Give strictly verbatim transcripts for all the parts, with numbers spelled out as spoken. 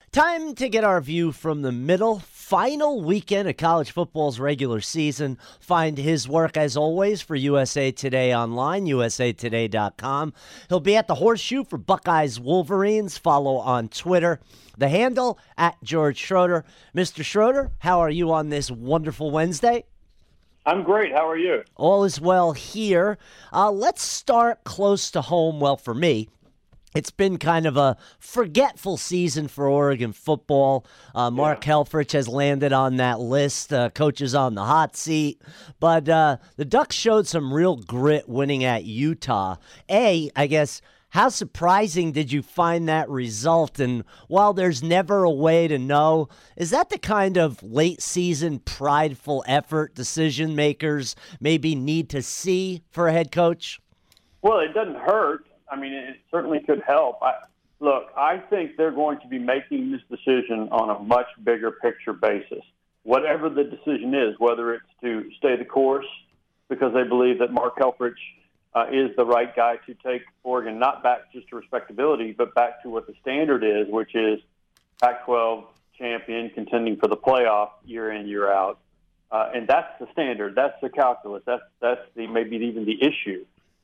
Time to get our view from the middle, final weekend of college football's regular season. Find his work, as always, for U S A Today Online, U S A today dot com. He'll be at the Horseshoe for Buckeyes Wolverines. Follow on Twitter. The handle, at George Schroeder. Mister Schroeder, how are you on this wonderful Wednesday? I'm great. How are you? All is well here. Uh, let's start close to home. Well, for me, it's been kind of a forgetful season for Oregon football. Uh, Mark yeah. Helfrich has landed on that list. Uh, coaches on the hot seat. But uh, the Ducks showed some real grit winning at Utah. A, I guess, how surprising did you find that result? And while there's never a way to know, is that the kind of late-season prideful effort decision makers maybe need to see for a head coach? Well, it doesn't hurt. I mean, it certainly could help. I, look, I think they're going to be making this decision on a much bigger picture basis. Whatever the decision is, whether it's to stay the course because they believe that Mark Helfrich uh, is the right guy to take Oregon not back just to respectability, but back to what the standard is, which is Pac twelve champion contending for the playoff year in, year out. Uh, and that's the standard. That's the calculus. That's, that's the maybe even the issue.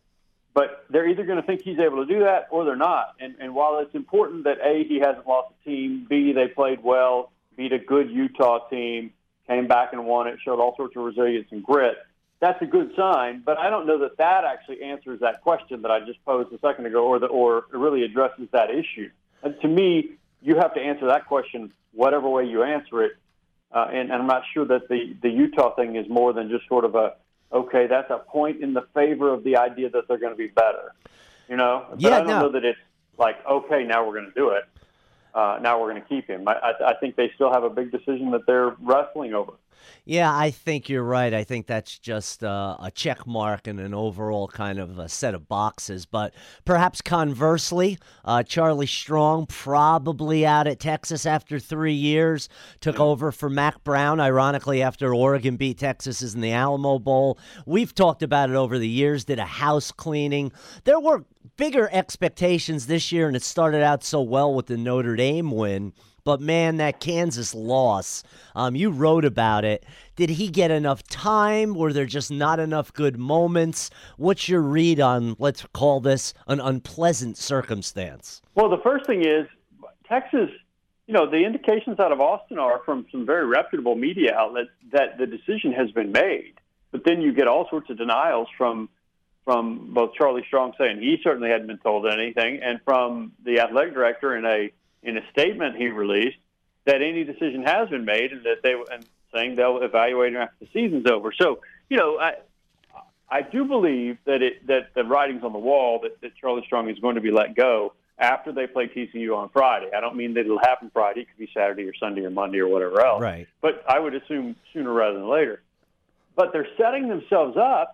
But they're either going to think he's able to do that or they're not. And, and while it's important that, A, he hasn't lost a team, B, they played well, beat a good Utah team, came back and won it, showed all sorts of resilience and grit, that's a good sign. But I don't know that that actually answers that question that I just posed a second ago or, the, or really addresses that issue. And to me, you have to answer that question whatever way you answer it. Uh, and, and I'm not sure that the, the Utah thing is more than just sort of a, okay, that's a point in the favor of the idea that they're going to be better, you know? But yeah, I don't no. know that it's like, okay, now we're going to do it. Uh, now we're going to keep him. I, I, I think they still have a big decision that they're wrestling over. Yeah, I think you're right. I think that's just uh, a check mark and an overall kind of a set of boxes. But perhaps conversely, uh, Charlie Strong probably out at Texas after three years, took yeah. over for Mack Brown, ironically, after Oregon beat Texas in the Alamo Bowl. We've talked about it over the years, did a house cleaning. There were bigger expectations this year, and it started out so well with the Notre Dame win. But, man, that Kansas loss, um, you wrote about it. Did he get enough time? Were there just not enough good moments? What's your read on, let's call this, an unpleasant circumstance? Well, the first thing is Texas, you know, the indications out of Austin are from some very reputable media outlets that the decision has been made. But then you get all sorts of denials from from both Charlie Strong saying he certainly hadn't been told anything and from the athletic director in a in a statement he released that any decision has been made and that they and saying they'll evaluate it after the season's over. So, you know, I I do believe that it that the writing's on the wall that, that Charlie Strong is going to be let go after they play T C U on Friday. I don't mean that it'll happen Friday. It could be Saturday or Sunday or Monday or whatever else. Right. But I would assume sooner rather than later. But they're setting themselves up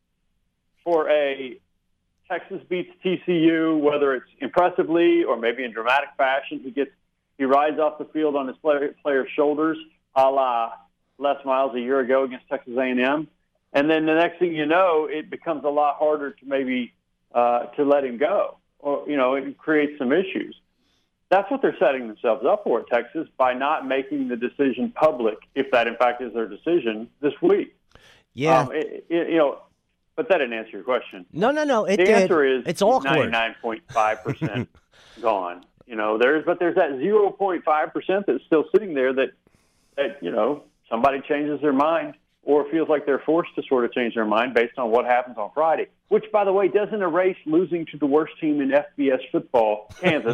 for a Texas beats T C U, whether it's impressively or maybe in dramatic fashion. He gets he rides off the field on his player, player's shoulders, a la Les Miles a year ago against Texas A and M. And then the next thing you know, it becomes a lot harder to maybe uh, to let him go, or you know, it creates some issues. That's what they're setting themselves up for at Texas by not making the decision public, if that in fact is their decision this week. Yeah, um, it, it, you know. But that didn't answer your question. No, no, no. It the did. answer is it's awkward. ninety-nine point five percent gone. You know, there's but there's that zero point five percent that's still sitting there that that you know somebody changes their mind or feels like they're forced to sort of change their mind based on what happens on Friday. Which, by the way, doesn't erase losing to the worst team in F B S football, Kansas,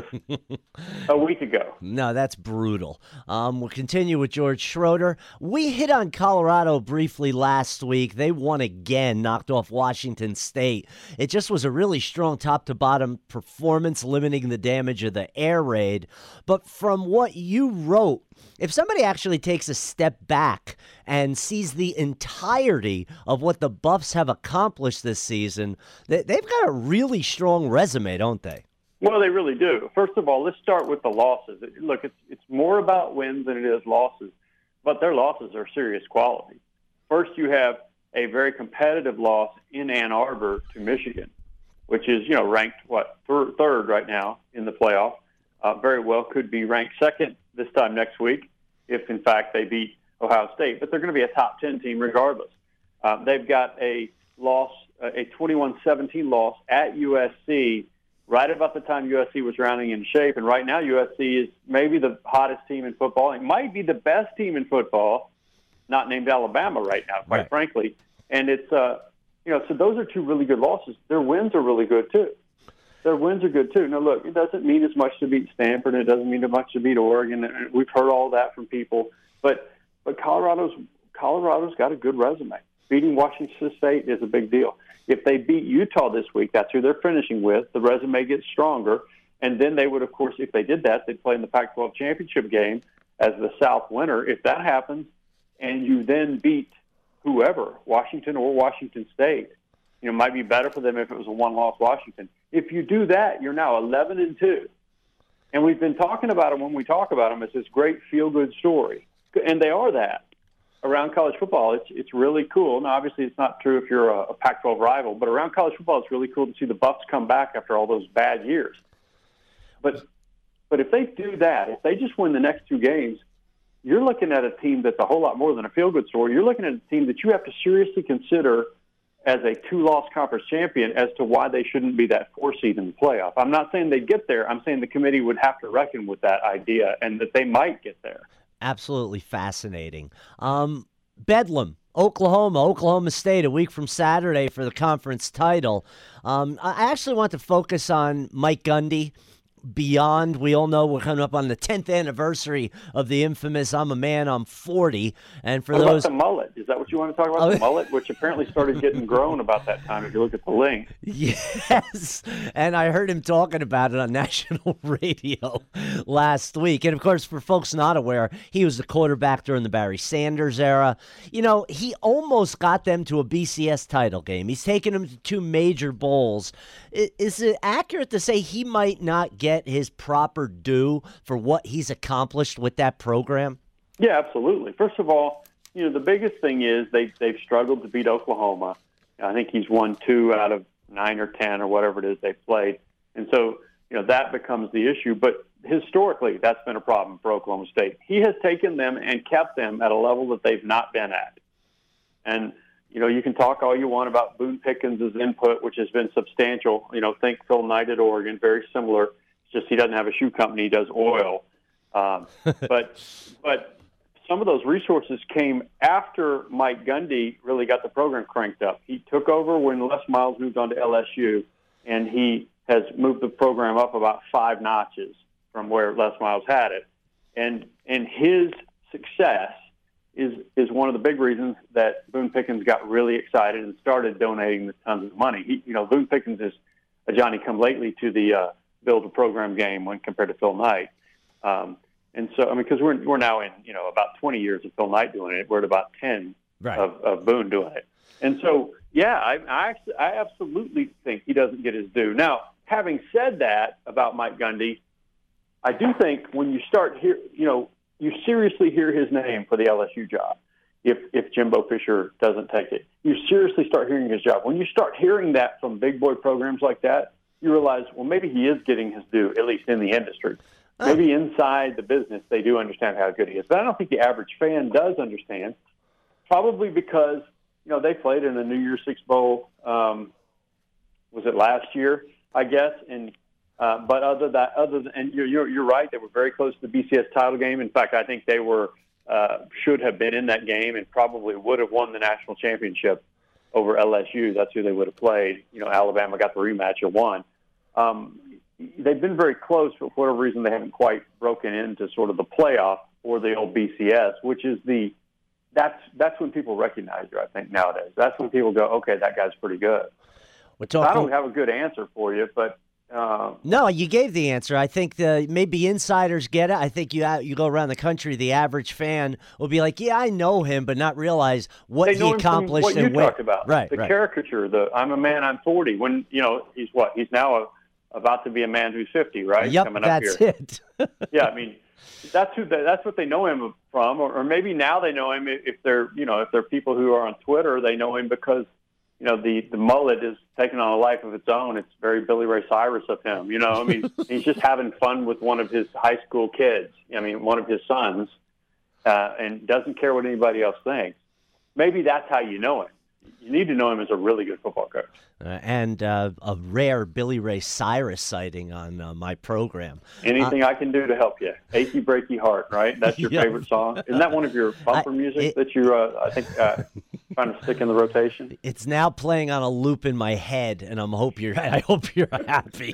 a week ago. No, that's brutal. Um, we'll continue with George Schroeder. We hit on Colorado briefly last week. They won again, knocked off Washington State. It just was a really strong top-to-bottom performance, limiting the damage of the air raid. But from what you wrote, if somebody actually takes a step back and sees the entirety of what the Buffs have accomplished this season, they, they've got a really strong resume, don't they? Well, they really do. First of all, let's start with the losses. Look, it's it's more about wins than it is losses, but their losses are serious quality. First, you have a very competitive loss in Ann Arbor to Michigan, which is, you know, ranked, what, thir- third right now in the playoff. uh, very well could be ranked second this time next week if, in fact, they beat Ohio State. But they're going to be a top ten team regardless. Uh, they've got a loss, uh, a twenty-one seventeen loss at U S C right about the time U S C was rounding in shape. And right now U S C is maybe the hottest team in football. It might be the best team in football, not named Alabama right now, quite right. frankly. And it's, uh, you know, so those are two really good losses. Their wins are really good, too. Their wins are good, too. Now, look, it doesn't mean as much to beat Stanford. It doesn't mean as much to beat Oregon. We've heard all that from people. But but Colorado's Colorado's got a good resume. Beating Washington State is a big deal. If they beat Utah this week, that's who they're finishing with. The resume gets stronger. And then they would, of course, if they did that, they'd play in the Pac twelve championship game as the South winner. If that happens, and you then beat whoever, Washington or Washington State, you know, might be better for them if it was a one-loss Washington. If you do that, you're now eleven and two. And we've been talking about them when we talk about them as this great feel-good story. And they are that around college football. It's it's really cool. Now, obviously, it's not true if you're a, a Pac twelve rival, but around college football, it's really cool to see the Buffs come back after all those bad years. But but if they do that, if they just win the next two games, you're looking at a team that's a whole lot more than a feel-good story. You're looking at a team that you have to seriously consider as a two-loss conference champion as to why they shouldn't be that four seed in the playoff. I'm not saying they'd get there. I'm saying the committee would have to reckon with that idea and that they might get there. Absolutely fascinating. Um, Bedlam, Oklahoma, Oklahoma State, a week from Saturday for the conference title. Um, I actually want to focus on Mike Gundy. Beyond, we all know we're coming up on the tenth anniversary of the infamous "I'm a man, I'm forty." And for what those, about the mullet? Is that what you want to talk about? Oh. The mullet, which apparently started getting grown about that time. If you look at the link, yes, and I heard him talking about it on national radio last week. And of course, for folks not aware, he was the quarterback during the Barry Sanders era. You know, he almost got them to a B C S title game. He's taken them to two major bowls. Is it accurate to say he might not get his proper due for what he's accomplished with that program? Yeah, absolutely. First of all, you know, the biggest thing is they, they've struggled to beat Oklahoma. I think he's won two out of nine or ten or whatever it is they've played. And so, you know, that becomes the issue. But historically, that's been a problem for Oklahoma State. He has taken them and kept them at a level that they've not been at. And you know, you can talk all you want about Boone Pickens' input, which has been substantial. You know, think Phil Knight at Oregon, very similar. It's just he doesn't have a shoe company; he does oil. Um, but but some of those resources came after Mike Gundy really got the program cranked up. He took over when Les Miles moved on to L S U, and he has moved the program up about five notches from where Les Miles had it. And and his success is is one of the big reasons that Boone Pickens got really excited and started donating the tons of money. He, you know, Boone Pickens is a Johnny-come-lately to the uh, build-a-program game when compared to Phil Knight. Um, and so, I mean, because we're we're now in, you know, about twenty years of Phil Knight doing it. We're at about ten right. of, of Boone doing it. And so, yeah, I, I, I absolutely think he doesn't get his due. Now, having said that about Mike Gundy, I do think when you start here, you know, you seriously hear his name for the L S U job if if Jimbo Fisher doesn't take it. You seriously start hearing his job. When you start hearing that from big boy programs like that, you realize, well, maybe he is getting his due, at least in the industry. Maybe inside the business they do understand how good he is. But I don't think the average fan does understand, probably because, you know, they played in the New Year's Six Bowl, um, was it last year, I guess, and Uh, but other that, other than, and you're, you're you're right, they were very close to the B C S title game. In fact, I think they were uh, should have been in that game and probably would have won the national championship over L S U. That's who they would have played. You know, Alabama got the rematch and won. Um, they've been very close, but for whatever reason, they haven't quite broken into sort of the playoff or the old B C S, which is the that's that's when people recognize you. I think nowadays, that's when people go, okay, that guy's pretty good. We're talking... I don't have a good answer for you, but. Um, no, you gave the answer. I think the maybe insiders get it. I think you you go around the country, the average fan will be like, "Yeah, I know him," but not realize what he accomplished. What you and talked when. about, right? The right. caricature, the "I'm a man, I'm forty." When you know he's what? He's now a, about to be a man who's fifty, right? Yep, Coming that's up here. it. Yeah, I mean, that's who they, that's what they know him from, or, or maybe now they know him if they're you know if they're people who are on Twitter, they know him because you know, the, the mullet is taking on a life of its own. It's very Billy Ray Cyrus of him, you know. I mean, he's just having fun with one of his high school kids. I mean, one of his sons, uh, and doesn't care what anybody else thinks. Maybe that's how you know him. You need to know him as a really good football coach. Uh, and uh, a rare Billy Ray Cyrus sighting on uh, my program. Anything uh, I can do to help you. Achy Breaky Heart, right? That's your yeah. favorite song? Isn't that one of your bumper I, music it, that you're, uh, I think, uh, trying to stick in the rotation? It's now playing on a loop in my head, and I'm hope you're, I hope you're happy.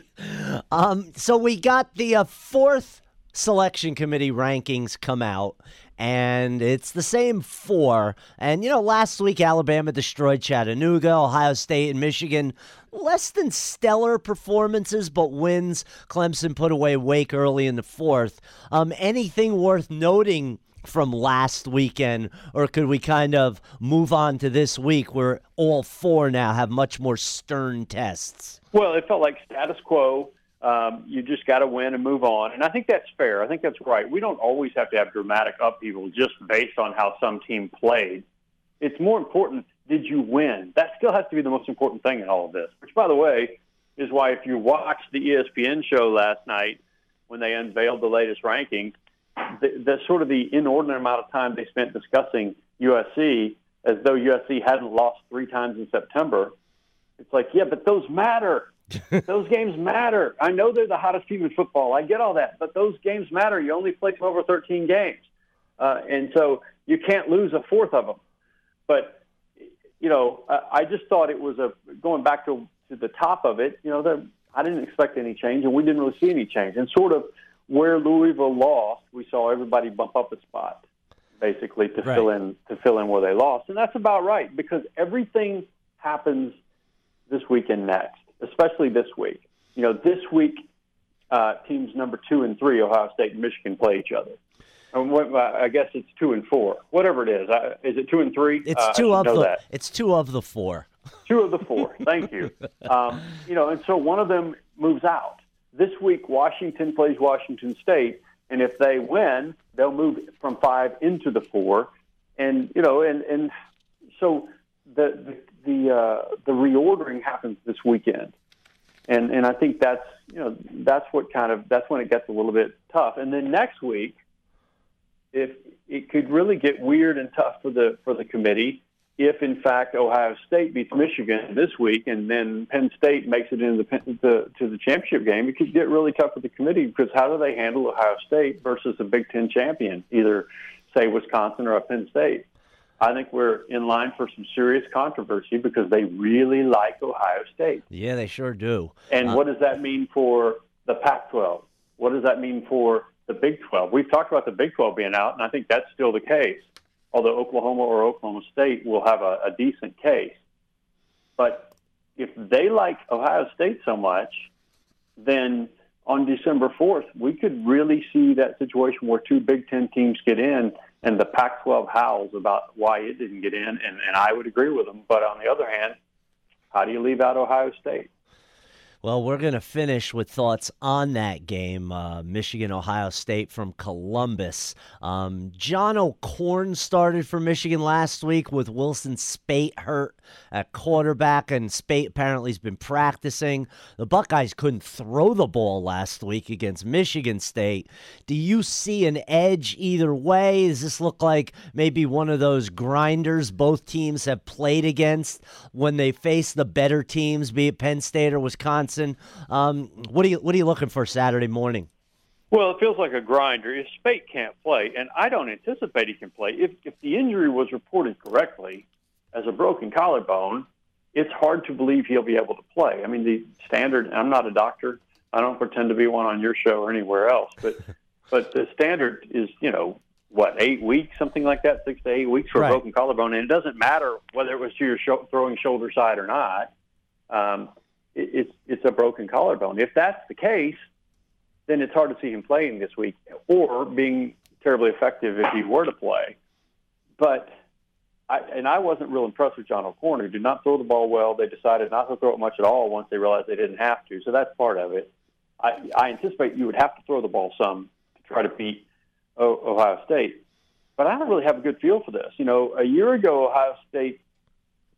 Um, so we got the uh, fourth selection committee rankings come out, and it's the same four. And, you know, last week Alabama destroyed Chattanooga, Ohio State and Michigan. Less than stellar performances, but wins. Clemson put away Wake early in the fourth. Um, anything worth noting from last weekend, or could we kind of move on to this week where all four now have much more stern tests? Well, it felt like status quo. Um, you just got to win and move on. And I think that's fair. I think that's right. We don't always have to have dramatic upheaval just based on how some team played. It's more important, did you win? That still has to be the most important thing in all of this, which, by the way, is why if you watched the E S P N show last night when they unveiled the latest ranking, the, the sort of the inordinate amount of time they spent discussing U S C as though U S C hadn't lost three times in September. It's like, yeah, but those matter. Those games matter. I know they're the hottest team in football. I get all that, but those games matter. You only play for over thirteen games, uh, and so you can't lose a fourth of them. But you know, I, I just thought it was a going back to, to the top of it. You know, the, I didn't expect any change, and we didn't really see any change. And sort of where Louisville lost, we saw everybody bump up a spot, basically to right. fill in to fill in where they lost, and that's about right because everything happens this weekend next. Especially this week. You know, this week, uh, teams number two and three, Ohio State and Michigan, play each other. And what, I guess it's two and four, whatever it is. Uh, is it two and three? It's uh, two of the. That. It's two of the four. Two of the four. Thank you. Um, you know, and so one of them moves out this week. Washington plays Washington State, and if they win, they'll move from five into the four. And you know, and and so the. the The uh, the reordering happens this weekend, and and I think that's you know that's what kind of that's when it gets a little bit tough. And then next week, if it could really get weird and tough for the for the committee, if in fact Ohio State beats Michigan this week, and then Penn State makes it into the, the to the championship game, it could get really tough for the committee because how do they handle Ohio State versus a Big Ten champion, either say Wisconsin or a Penn State? I think we're in line for some serious controversy because they really like Ohio State. Yeah, they sure do. And uh, what does that mean for the Pac twelve? What does that mean for the Big twelve? We've talked about the Big twelve being out, and I think that's still the case, although Oklahoma or Oklahoma State will have a, a decent case. But if they like Ohio State so much, then on December fourth, we could really see that situation where two Big Ten teams get in and the Pac twelve howls about why it didn't get in, and, and I would agree with them. But on the other hand, how do you leave out Ohio State? Well, we're going to finish with thoughts on that game, uh, Michigan-Ohio State from Columbus. Um, John O'Korn started for Michigan last week with Wilson Speight hurt at quarterback, and Speight apparently has been practicing. The Buckeyes couldn't throw the ball last week against Michigan State. Do you see an edge either way? Does this look like maybe one of those grinders both teams have played against when they face the better teams, be it Penn State or Wisconsin? Um, what are you what are you looking for Saturday morning? Well, it feels like a grinder. If Speight can't play, and I don't anticipate he can play, if if the injury was reported correctly as a broken collarbone, it's hard to believe he'll be able to play. I mean, the standard. I'm not a doctor. I don't pretend to be one on your show or anywhere else, but but the standard is you know what eight weeks, something like that, six to eight weeks for right. a broken collarbone, and it doesn't matter whether it was to your sh- throwing shoulder side or not. Um, It's it's a broken collarbone. If that's the case, then it's hard to see him playing this week or being terribly effective if he were to play. But I, and I wasn't real impressed with John O'Korn, who did not throw the ball well. They decided not to throw it much at all once they realized they didn't have to. So that's part of it. I, I anticipate you would have to throw the ball some to try to beat o- Ohio State. But I don't really have a good feel for this. You know, a year ago, Ohio State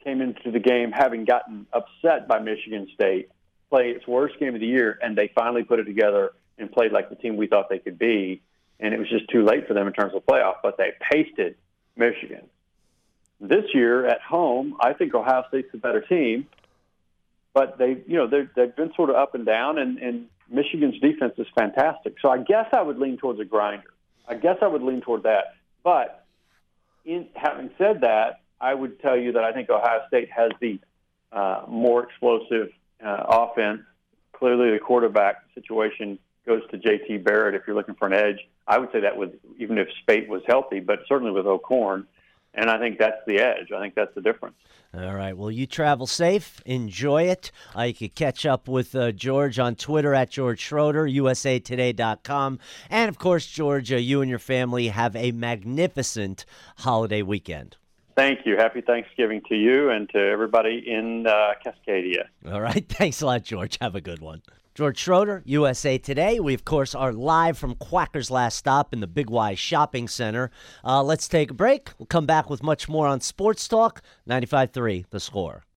came into the game having gotten upset by Michigan State, play its worst game of the year, and they finally put it together and played like the team we thought they could be. And it was just too late for them in terms of playoff, but they pasted Michigan. This year at home, I think Ohio State's the better team, but they, you know, they've been sort of up and down, and, and Michigan's defense is fantastic. So I guess I would lean towards a grinder. I guess I would lean toward that. But in having said that, I would tell you that I think Ohio State has the uh, more explosive uh, offense. Clearly, the quarterback situation goes to J T Barrett if you're looking for an edge. I would say that with even if Spate was healthy, but certainly with O'Korn. And I think that's the edge. I think that's the difference. All right. Well, you travel safe. Enjoy it. Uh, you can catch up with uh, George on Twitter at George Schroeder, U S A Today dot com. And, of course, George, uh, you and your family have a magnificent holiday weekend. Thank you. Happy Thanksgiving to you and to everybody in uh, Cascadia. All right. Thanks a lot, George. Have a good one. George Schroeder, U S A Today. We, of course, are live from Quacker's Last Stop in the Big Y Shopping Center. Uh, let's take a break. We'll come back with much more on Sports Talk, ninety-five point three The Score.